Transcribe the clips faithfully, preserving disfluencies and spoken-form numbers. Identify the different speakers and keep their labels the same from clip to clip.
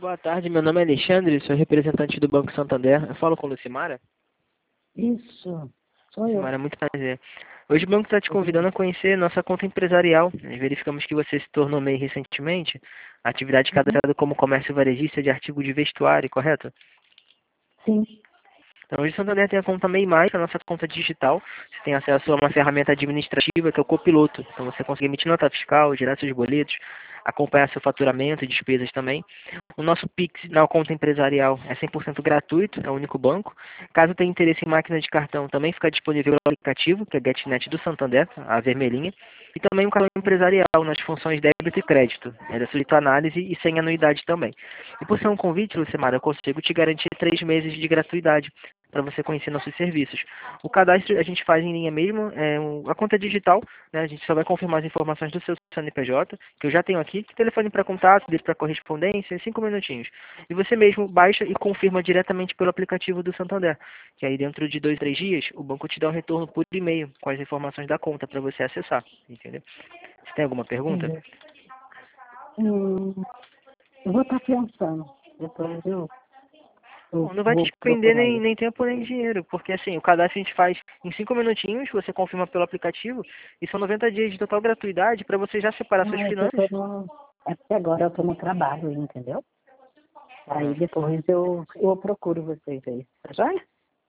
Speaker 1: Boa tarde, meu nome é Alexandre, sou representante do Banco Santander. Eu falo com a Lucimara?
Speaker 2: Isso, sou eu.
Speaker 1: Lucimara, muito prazer. Hoje o banco está te convidando a conhecer nossa conta empresarial. Nós verificamos que você se tornou MEI recentemente. Atividade
Speaker 2: Uhum.
Speaker 1: cadastrada como comércio varejista de artigo de vestuário, correto?
Speaker 2: Sim.
Speaker 1: Então, hoje o Santander tem a conta MEI Mais, a nossa conta digital. Você tem acesso a uma ferramenta administrativa que é o Copiloto. Então, você consegue emitir nota fiscal, gerar seus boletos, acompanhar seu faturamento e despesas também. O nosso Pix na conta empresarial é cem por cento gratuito, é o único banco. Caso tenha interesse em máquina de cartão, também fica disponível o aplicativo, que é a GetNet do Santander, a vermelhinha. E também o cartão empresarial nas funções débito e crédito. Ele é sujeito a análise e sem anuidade também. E por ser um convite, Lucimara, eu consigo te garantir três meses de gratuidade para você conhecer nossos serviços. O cadastro a gente faz em linha mesmo, é um, a conta é digital, né? A gente só vai confirmar as informações do seu C N P J, que eu já tenho aqui, telefone para contato, dele para correspondência, cinco minutinhos. E você mesmo baixa e confirma diretamente pelo aplicativo do Santander, que aí dentro de dois, três dias, o banco te dá um retorno por e-mail com as informações da conta para você acessar, entendeu? Você tem alguma pergunta?
Speaker 2: Entendi. Hum, eu vou estar pensando. Depois eu, eu
Speaker 1: Bom, não vai te
Speaker 2: vou
Speaker 1: despender
Speaker 2: procurar
Speaker 1: nem,
Speaker 2: isso.
Speaker 1: nem tempo nem dinheiro, porque assim, o cadastro a gente faz em cinco minutinhos, você confirma pelo aplicativo, e são noventa dias de total gratuidade para você já separar suas
Speaker 2: Não, é que eu
Speaker 1: finanças.
Speaker 2: tô no. É porque agora eu tô no trabalho, entendeu? Aí
Speaker 1: Ah,
Speaker 2: depois eu, eu procuro vocês aí. Tá joia?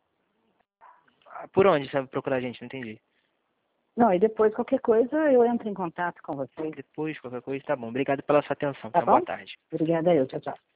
Speaker 1: por onde você vai procurar a gente? Não entendi.
Speaker 2: Não, e depois qualquer coisa eu entro em contato com vocês.
Speaker 1: Depois, qualquer coisa, tá bom. Obrigado pela sua atenção,
Speaker 2: Tá
Speaker 1: tá? Boa
Speaker 2: bom?
Speaker 1: tarde.
Speaker 2: Obrigada eu. Tchau, tchau.